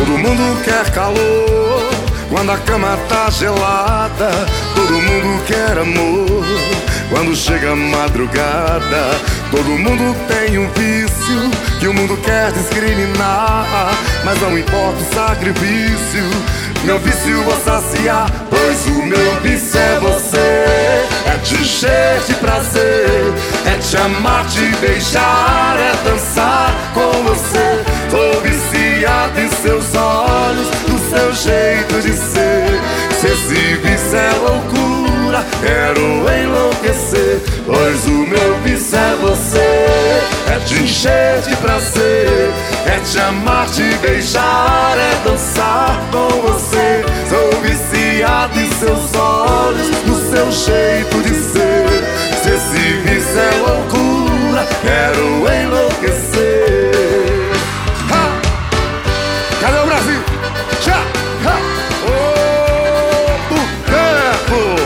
Todo mundo quer calor quando a cama tá gelada. Todo mundo quer amor quando chega a madrugada. Todo mundo tem um vício que o mundo quer discriminar, mas não importa o sacrifício, meu vício vou saciar. Pois o meu vício é você, é te encher de prazer, é te amar, te beijar, é dançar com você. Tô viciado em seus olhos, do seu jeito de ser. Se esse vício é loucura, quero enlouquecer. Pois o meu vício é você, é te encher de prazer, é te amar, te beijar, é dançar com você. Sou viciado em seus olhos, no seu jeito de ser. Se esse vício é loucura, quero enlouquecer. Ha! Cadê o Brasil? Tchá! Ha! Ô, boteco!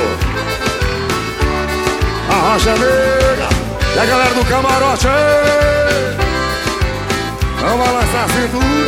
A Rocha Negra e a galera do camarote, vamos balançar a cintura.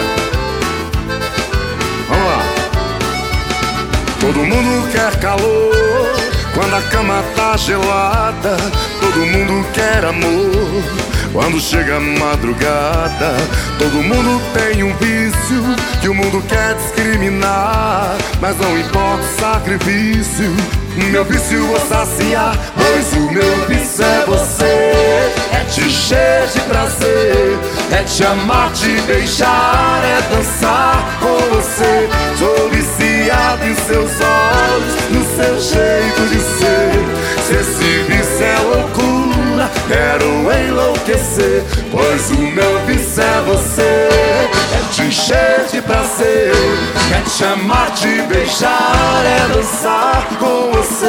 Vamos lá. Todo mundo quer calor quando a cama tá gelada. Todo mundo quer amor quando chega a madrugada. Todo mundo tem um vício que o mundo quer discriminar, mas não importa o sacrifício, meu vício vou saciar. Pois o meu vício é você, é te encher de prazer, é te amar, te beijar, é dançar com você. Sou viciado em seus olhos, no seu jeito de ser. Se esse vício é loucura, quero enlouquecer. Pois o meu vício é você, é te encher de prazer, é te amar, te beijar, é dançar com você.